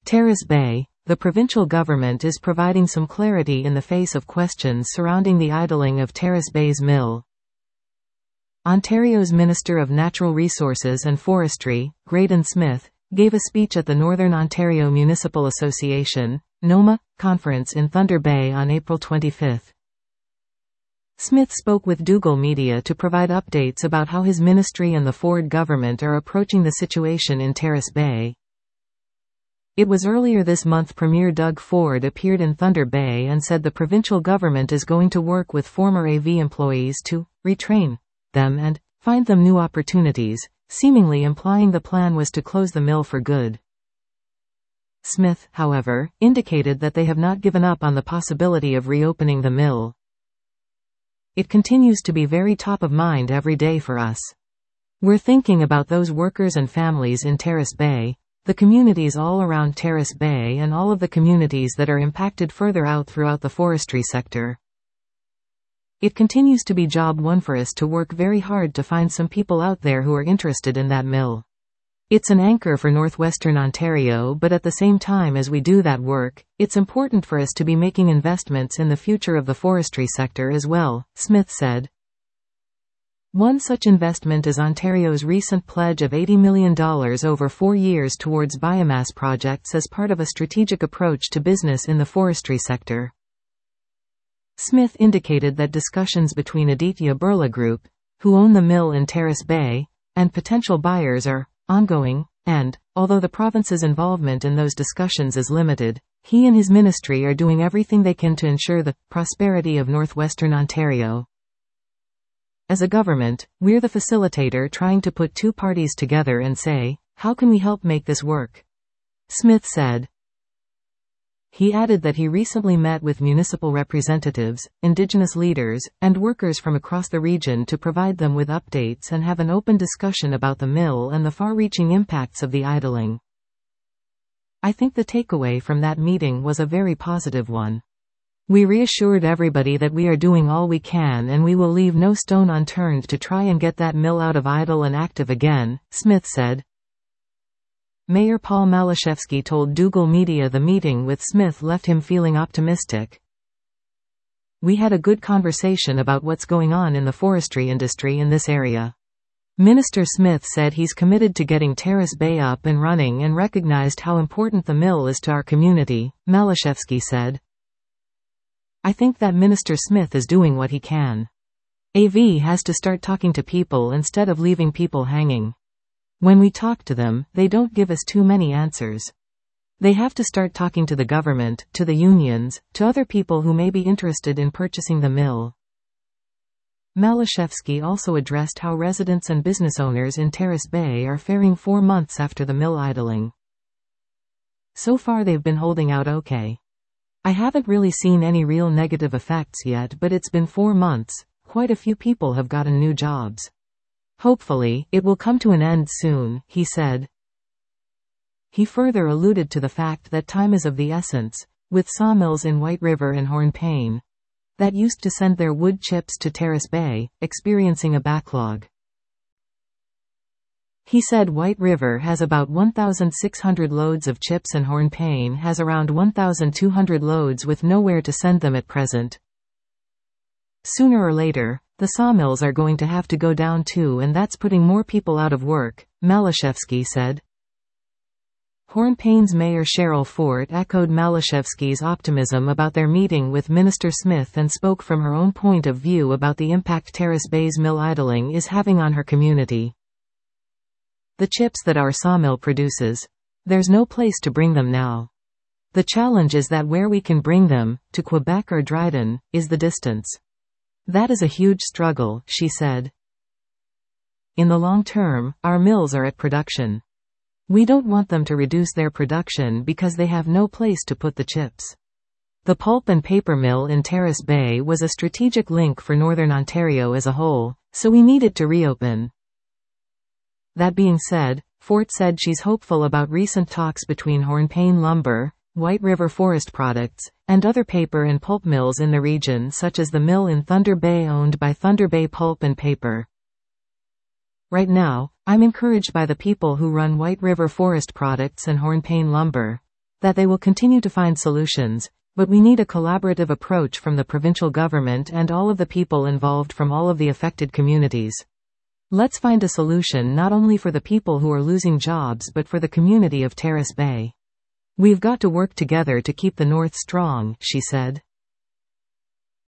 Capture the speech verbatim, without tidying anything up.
Terrace Bay, the provincial government is providing some clarity in the face of questions surrounding the idling of Terrace Bay's mill. Ontario's Minister of Natural Resources and Forestry, Graydon Smith, gave a speech at the Northern Ontario Municipal Association, NOMA, conference in Thunder Bay on April twenty-fifth. Smith spoke with Dougal Media to provide updates about how his ministry and the Ford government are approaching the situation in Terrace Bay. It was earlier this month Premier Doug Ford appeared in Thunder Bay and said the provincial government is going to work with former A V employees to retrain them and find them new opportunities, seemingly implying the plan was to close the mill for good. Smith, however, indicated that they have not given up on the possibility of reopening the mill. It continues to be very top of mind every day for us. We're thinking about those workers and families in Terrace Bay, the communities all around Terrace Bay and all of the communities that are impacted further out throughout the forestry sector. It continues to be job one for us to work very hard to find some people out there who are interested in that mill. It's an anchor for northwestern Ontario, but at the same time as we do that work, it's important for us to be making investments in the future of the forestry sector as well, Smith said. One such investment is Ontario's recent pledge of eighty million dollars over four years towards biomass projects as part of a strategic approach to business in the forestry sector. Smith indicated that discussions between Aditya Birla Group, who own the mill in Terrace Bay, and potential buyers are ongoing, and, although the province's involvement in those discussions is limited, he and his ministry are doing everything they can to ensure the prosperity of northwestern Ontario. As a government, we're the facilitator trying to put two parties together and say, how can we help make this work? Smith said. He added that he recently met with municipal representatives, Indigenous leaders, and workers from across the region to provide them with updates and have an open discussion about the mill and the far-reaching impacts of the idling. I think the takeaway from that meeting was a very positive one. We reassured everybody that we are doing all we can and we will leave no stone unturned to try and get that mill out of idle and active again, Smith said. Mayor Paul Malashevsky told Dougal Media the meeting with Smith left him feeling optimistic. We had a good conversation about what's going on in the forestry industry in this area. Minister Smith said he's committed to getting Terrace Bay up and running and recognized how important the mill is to our community, Malashevsky said. I think that Minister Smith is doing what he can. A V has to start talking to people instead of leaving people hanging. When we talk to them, they don't give us too many answers. They have to start talking to the government, to the unions, to other people who may be interested in purchasing the mill. Malashevsky also addressed how residents and business owners in Terrace Bay are faring four months after the mill idling. So far they've been holding out okay. I haven't really seen any real negative effects yet, but it's been four months, quite a few people have gotten new jobs. Hopefully, it will come to an end soon, he said. He further alluded to the fact that time is of the essence, with sawmills in White River and Hornepayne that used to send their wood chips to Terrace Bay, experiencing a backlog. He said White River has about one thousand six hundred loads of chips and Hornepayne has around one thousand two hundred loads with nowhere to send them at present. Sooner or later, the sawmills are going to have to go down too, and that's putting more people out of work, Malashevsky said. Hornepayne's Mayor Cheryl Fort echoed Malashevsky's optimism about their meeting with Minister Smith and spoke from her own point of view about the impact Terrace Bay's mill idling is having on her community. The chips that our sawmill produces, there's no place to bring them now. The challenge is that where we can bring them, to Quebec or Dryden, is the distance. That is a huge struggle, she said. In the long term, our mills are at production. We don't want them to reduce their production because they have no place to put the chips. The pulp and paper mill in Terrace Bay was a strategic link for Northern Ontario as a whole, so we need it to reopen. That being said, Fort said she's hopeful about recent talks between Hornepayne Lumber, White River Forest Products, and other paper and pulp mills in the region, such as the mill in Thunder Bay owned by Thunder Bay Pulp and Paper. Right now, I'm encouraged by the people who run White River Forest Products and Hornepayne Lumber, That they will continue to find solutions, but we need a collaborative approach from the provincial government and all of the people involved from all of the affected communities. Let's find a solution not only for the people who are losing jobs but for the community of Terrace Bay. We've got to work together to keep the North strong, she said.